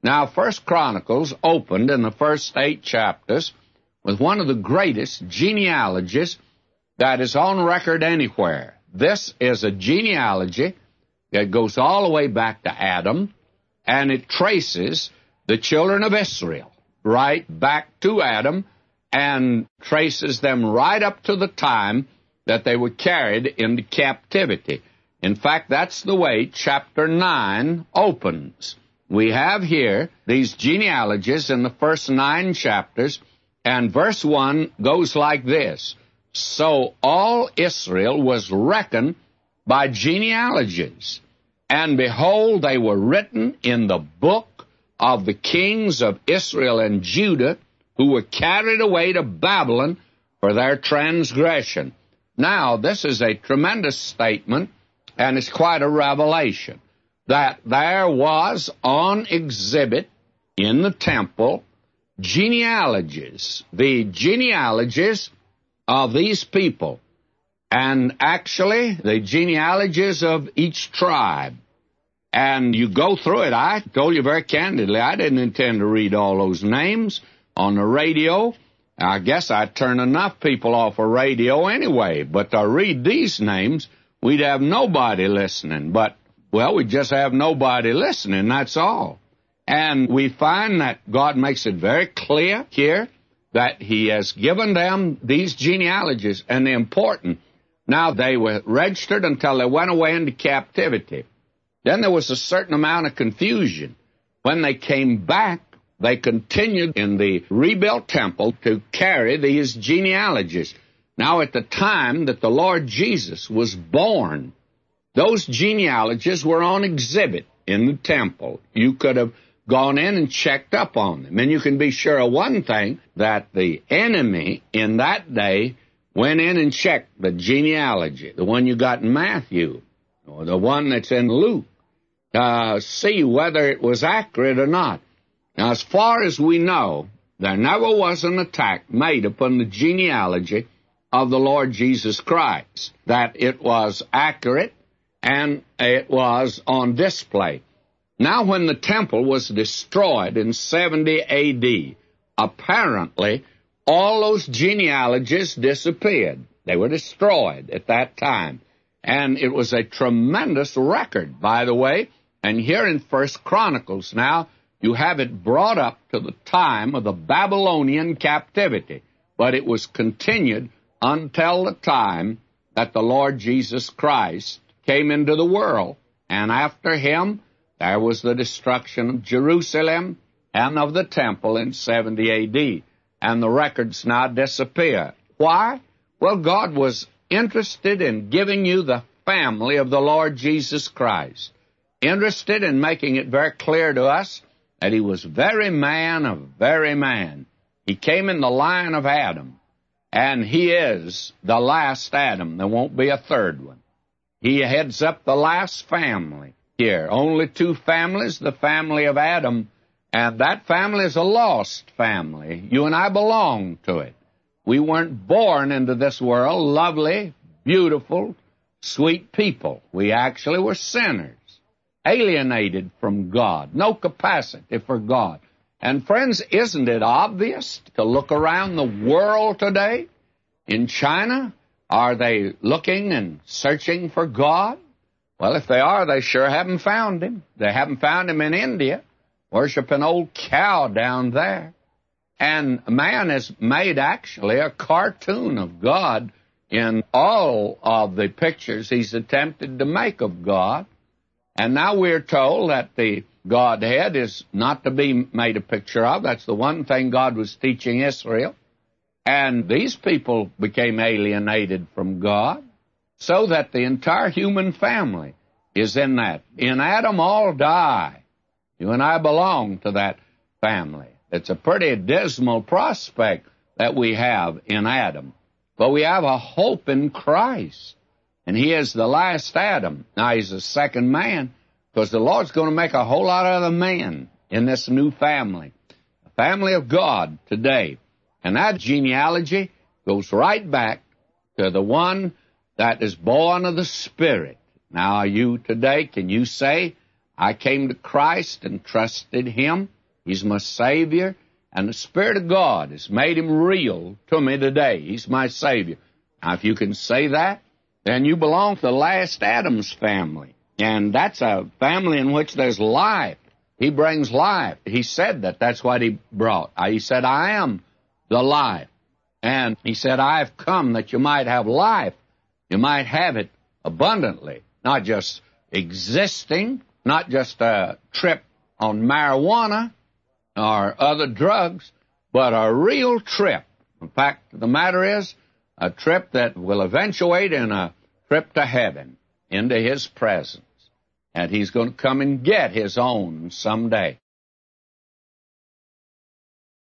Now, First Chronicles opened in the first 8 chapters with one of the greatest genealogies that is on record anywhere. This is a genealogy that goes all the way back to Adam, and it traces the children of Israel right back to Adam and traces them right up to the time that they were carried into captivity. In fact, that's the way chapter 9 opens. We have here these genealogies in the first 9 chapters, and verse 1 goes like this. So all Israel was reckoned by genealogies, and behold, they were written in the book of the kings of Israel and Judah, who were carried away to Babylon for their transgression. Now, this is a tremendous statement, and it's quite a revelation, that there was on exhibit in the temple genealogies, the genealogies of these people, and actually the genealogies of each tribe. And you go through it. I told you very candidly, I didn't intend to read all those names on the radio. I guess I'd turn enough people off of radio anyway, but to read these names, we'd have nobody listening. But, well, we just have nobody listening, that's all. And we find that God makes it very clear here that He has given them these genealogies, and they're important. Now, they were registered until they went away into captivity. Then there was a certain amount of confusion. When they came back, they continued in the rebuilt temple to carry these genealogies. Now, at the time that the Lord Jesus was born, those genealogies were on exhibit in the temple. You could have gone in and checked up on them. And you can be sure of one thing, that the enemy in that day went in and checked the genealogy, the one you got in Matthew, or the one that's in Luke, see whether it was accurate or not. Now, as far as we know, there never was an attack made upon the genealogy of the Lord Jesus Christ, that it was accurate and it was on display. Now, when the temple was destroyed in 70 A.D., apparently all those genealogies disappeared. They were destroyed at that time. And it was a tremendous record, by the way. And here in First Chronicles now, you have it brought up to the time of the Babylonian captivity. But it was continued until the time that the Lord Jesus Christ came into the world. And after Him, there was the destruction of Jerusalem and of the temple in 70 A.D. And the records now disappear. Why? Well, God was interested in giving you the family of the Lord Jesus Christ. Interested in making it very clear to us that He was very man of very man. He came in the line of Adam, and He is the last Adam. There won't be a third one. He heads up the last family here. Only 2 families, the family of Adam, and that family is a lost family. You and I belong to it. We weren't born into this world lovely, beautiful, sweet people. We actually were sinners, alienated from God, no capacity for God. And friends, isn't it obvious to look around the world today? In China, are they looking and searching for God? Well, if they are, they sure haven't found Him. They haven't found Him in India, worship an old cow down there. And man has made actually a cartoon of God in all of the pictures he's attempted to make of God. And now we're told that the Godhead is not to be made a picture of. That's the one thing God was teaching Israel. And these people became alienated from God, so that the entire human family is in that. In Adam, all die. You and I belong to that family. It's a pretty dismal prospect that we have in Adam. But we have a hope in Christ. And He is the last Adam. Now, He's the second man, because the Lord's going to make a whole lot of other men in this new family, the family of God today. And that genealogy goes right back to the one that is born of the Spirit. Now, you today, can you say, I came to Christ and trusted Him He's my Savior, and the Spirit of God has made Him real to me today. He's my Savior. Now, if you can say that, then you belong to the last Adam's family, and that's a family in which there's life. He brings life. He said that. That's what He brought. He said, I am the life. And He said, I have come that you might have life. You might have it abundantly, not just existing, not just a trip on marijuana or other drugs, but a real trip. In fact, the matter is a trip that will eventuate in a trip to heaven, into His presence. And He's going to come and get His own someday.